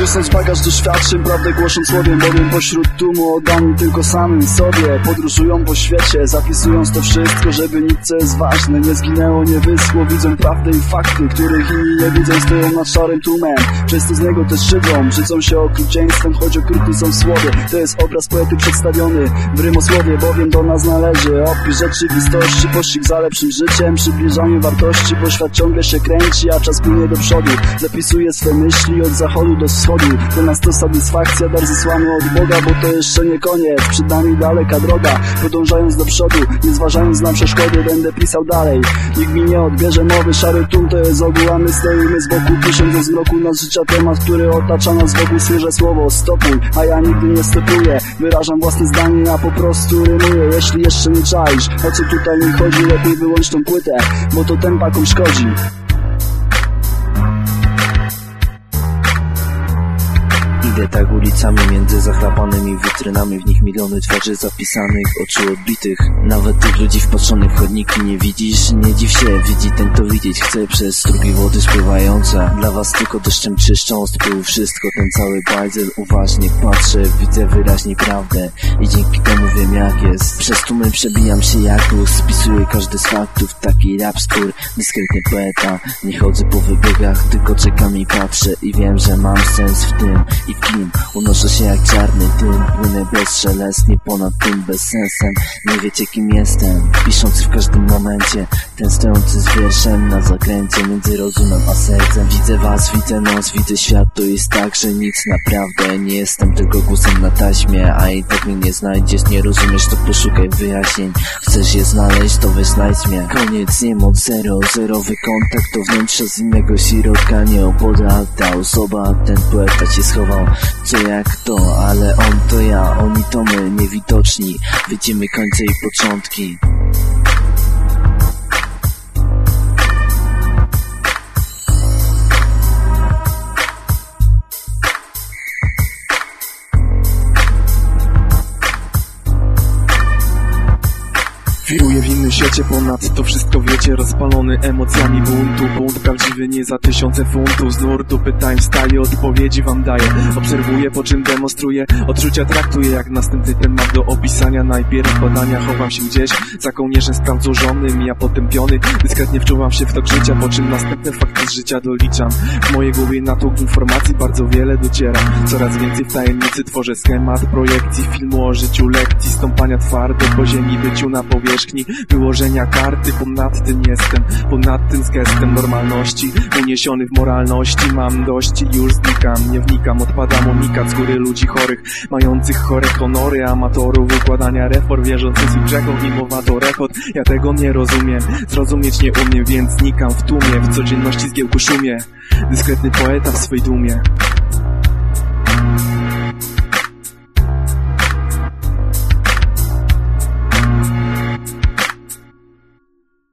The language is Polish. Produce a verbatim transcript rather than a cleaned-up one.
niosąc bagaż doświadczeń, prawdę głoszą słowiem, bowiem pośród tłumu oddani tylko samym sobie. Podróżują po świecie, zapisując to wszystko, żeby nic co jest ważne nie zginęło, nie wyschło. Widzą prawdę i fakty, których inni nie widzą, stoją nad szarym tłumem, przez to z niego też żydą. Brzydzą się okrucieństwem, choć okrutni są w słowie. To jest obraz poety przedstawiony w rymosłowie, bowiem do nas należy opis rzeczywistości, pościg za lepszym życiem, przybliżanie wartości, bo świat ciągle się kręci, a czas płynie do przodu. Zapisuję swe myśli od zachodu do wschodu. To nas to satysfakcja, dar zesłany od Boga, bo to jeszcze nie koniec, przed nami daleka droga. Podążając do przodu, nie zważając na przeszkody, będę pisał dalej. Nikt mi nie odbierze mowy, szary tłum to jest ogół, a my stoimy z boku, pisząc ze zmroku nas życia temat, który otacza nas wokół. Słyszę słowo stopuj, a ja nigdy nie stopuję. Wyrażam własne zdanie, ja po prostu rymuję. Jeśli jeszcze nie czaisz, o co tutaj mi chodzi, lepiej wyłącz tą płytę, bo to tempakom szkodzi. Idę tak ulicami między zachlapanymi witrynami, w nich miliony twarzy zapisanych, oczu odbitych. Nawet tych ludzi wpatrzonych w chodniki nie widzisz, nie dziw się, widzi ten to widzieć chce. Przez strugi wody spływające, dla was tylko deszczem czyszczą z pyłu wszystko, ten cały bajzel. Uważnie patrzę, widzę wyraźnie prawdę i dzięki temu wiem jak jest. Przez tłumy przebijam się jak luz, spisuję każdy z faktów, taki rap skór, dyskretny poeta. Nie chodzę po wybiegach, tylko czekam i patrzę i wiem, że mam sens w tym i w kim. Unoszę się jak czarny dym, płynę bezszelestnie ponad tym bezsensem. Nie wiecie kim jestem, piszący w każdym momencie, ten stojący z wierszem na zakręcie między rozumem a sercem. Widzę was, widzę nos, widzę świat, to jest tak, że nic naprawdę nie jestem tylko głosem na taśmie, a i tak mnie nie znajdziesz. Nie rozumiesz, to poszukaj wyjaśnień, chcesz je znaleźć, to weź znajdź mnie. Koniec, nie moc zero, zerowy kontakt to wnętrze z innego środka, nie opodal ta osoba, ten poeta cię schował. Co jak to, ale on to ja, oni to my, niewidoczni. Widzimy końce i początki. Wiruję w innym świecie, ponad to wszystko wiecie. Rozpalony emocjami buntu, bunt prawdziwy nie za tysiące funtów. Z nurtu pytań wstaję, odpowiedzi wam daję. Obserwuję, po czym demonstruję, odczucia traktuję jak następny temat do opisania. Najpierw badania, chowam się gdzieś za kołnierzem sprawdzonym, ja potępiony. Dyskretnie wczuwam się w tok życia, po czym następne fakty z życia doliczam. W mojej głowie natłok informacji bardzo wiele dociera. Coraz więcej w tajemnicy tworzę schemat projekcji filmu o życiu, lekcji stąpania twardo po ziemi, byciu na powierzchni. Wyłożenia karty, ponad tym jestem, ponad tym z gestem normalności, uniesiony w moralności. Mam dość i już znikam, nie wnikam, odpadam unikat z góry ludzi chorych, mających chore honory, amatorów układania reform, wierzących w grzechom i mowa to rechot. Ja tego nie rozumiem, zrozumieć nie umiem, więc znikam w tłumie, w codzienności zgiełku szumie. Dyskretny poeta w swej dumie.